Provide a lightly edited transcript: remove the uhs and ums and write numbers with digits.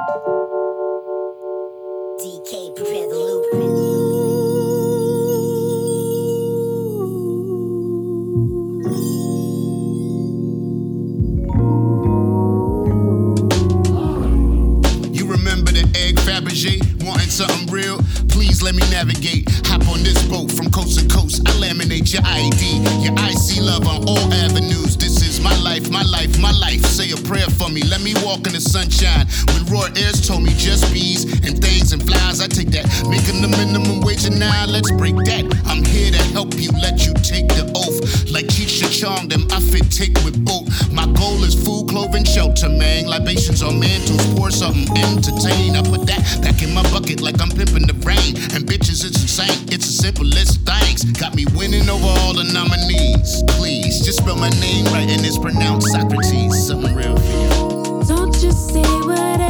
DK, prepare the loop. You remember the egg Fabergé? Wanting something real? Please let me navigate. Hop on this boat from coast to coast. I laminate your ID, your IC love on all avenues. This is my life, my life, my life. Say a prayer for me, let me walk in the sunshine. When Roy Ayers told me just bees and things and flies, I take that. Making the minimum wage and now let's break that. I'm here to help you, let you take the oath. Like Keisha Chong, them I fit take with both. My goal is food, clothing, shelter, man. Libations on mantles, pour something, entertain. I put that back in my bucket like I'm pimping the rain. And bitches, it's insane, it's the simplest things. Got me winning over all the nominees. Please, just spell my name right and it's pronounced Socrates. Something real for you. Don't you say what